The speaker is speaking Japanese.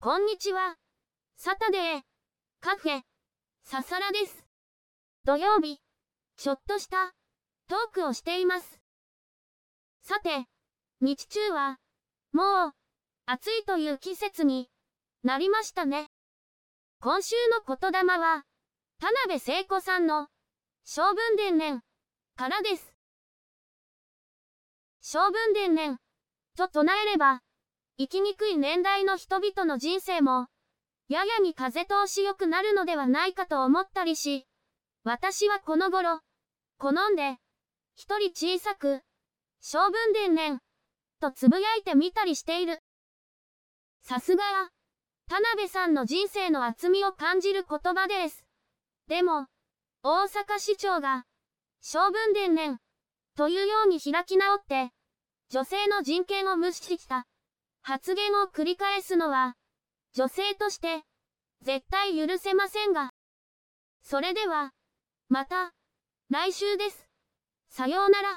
こんにちは。サタデー、カフェ、ササラです。土曜日、ちょっとしたトークをしています。さて、日中は、もう、暑いという季節になりましたね。今週の言霊は、田辺聖子さんの、小文伝念からです。小文伝念と唱えれば、生きにくい年代の人々の人生も、ややに風通し良くなるのではないかと思ったりし、私はこの頃、好んで、一人小さく、小文伝念、とつぶやいてみたりしている。さすがは、田辺さんの人生の厚みを感じる言葉です。でも、大阪市長が、小文伝念、というように開き直って、女性の人権を無視した、発言を繰り返すのは、女性として、絶対許せませんが。それでは、また、来週です。さようなら。